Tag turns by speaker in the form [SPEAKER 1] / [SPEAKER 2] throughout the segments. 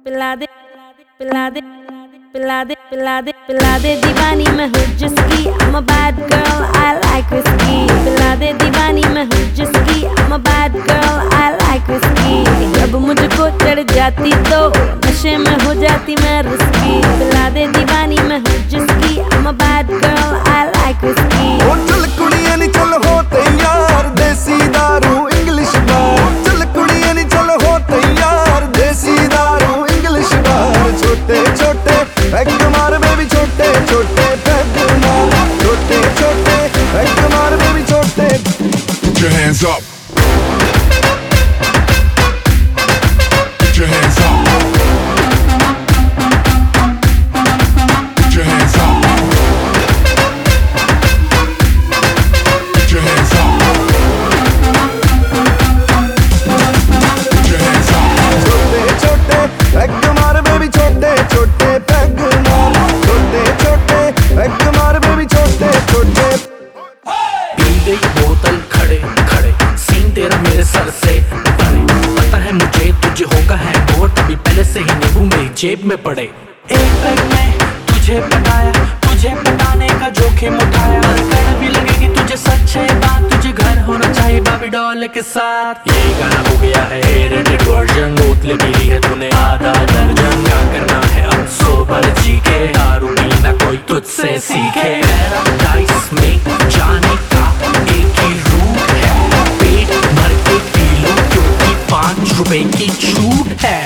[SPEAKER 1] पिला दे पिला दे पिला दे पिला दे पिला दे दीवानी मैं हूँ जिसकी I'm a bad girl I like whiskey पिला दे दीवानी मैं हूँ जिसकी I'm a bad girl I like whiskey जब मुझको चढ़ जाती तो नशे में हो जाती मैं रिस्की पिला दे दीवानी मैं हूँ जिसकी I'm a bad girl I like whiskey
[SPEAKER 2] ओ चल कुड़ियां नी चल हो तैयार देसी दारू इंग्लिश बार चल कुड़ियां नी चल हो तैयार देसी दारू इंग्लिश बार छोटे छोटे पैग मार बेबी छोटे छोटे पैग मार छोटे छोटे पैग मार बेबी छोटे
[SPEAKER 3] Put your hands up. Put your hands up. Put your hands up. Put your hands up. Put your hands up.
[SPEAKER 2] छोटे छोटे पैग मार बेबी छोटे छोटे पैग मार छोटे छोटे पैग मार बेबी छोटे छोटे
[SPEAKER 4] पी गई बोतल खड़े खड़े सीन तेरा मेरे सर से परे पता है मुझे तुझे होगा है वो तभी पहले से ही नींबू मेरी जेब में पड़े एक पैग में तुझे पटाया तुझे पटाने का जोखिम उठाया कर भी लगेगी तुझे सच है बात तुझे घर होना चाहिए बाबी डॉल के साथ ये गाना हो गया है रेटेड वर्जन बोतलें पी ली है तूने आधा दर्जन क्या करना है अब सोबर जी के दारू पीना कोई तुझसे सीखे पैराडाइस में जाने का एक ही रूट है पेट भर के पी लो क्योंकि 5 रुपए की छूट है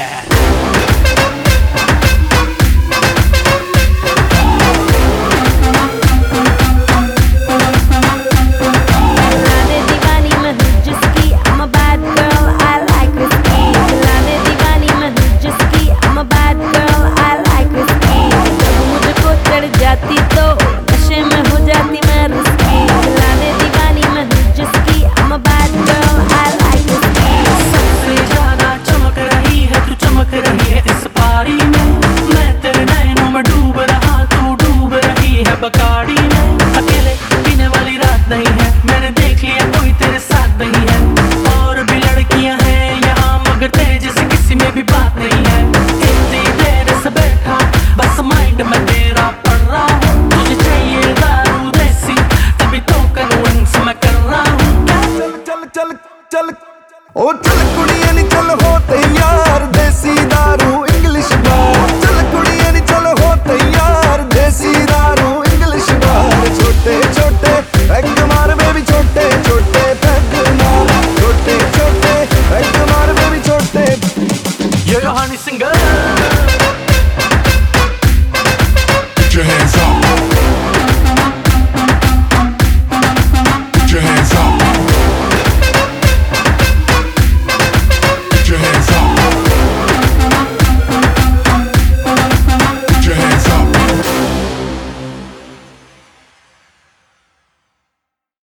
[SPEAKER 4] बकाड़ी में अकेले पीने वाली रात नहीं है मैंने देख लिया कोई तेरे साथ नहीं है और भी लड़कियां हैं यहाँ मगर तेरे जैसे किसी में भी बात नहीं है इतनी देर से बैठा बस माइंड में तेरा पड़ रहा हूँ तुझे चाहिए दारू देसी तभी तो कानून से मैं कर रहा हूँ
[SPEAKER 2] चल चल चल चल ओ चल कुड़ियां नी चल हो तैयार देसी दारू इंग्लिश बार चल कुड़ियां नी चल हो तैयार देसी दारू इंग्लिश बार छोटे छोटे पैग मार बेबी छोटे छोटे पैग मार छोटे छोटे पैग मार बेबी छोटे
[SPEAKER 4] ये हनी सिंगर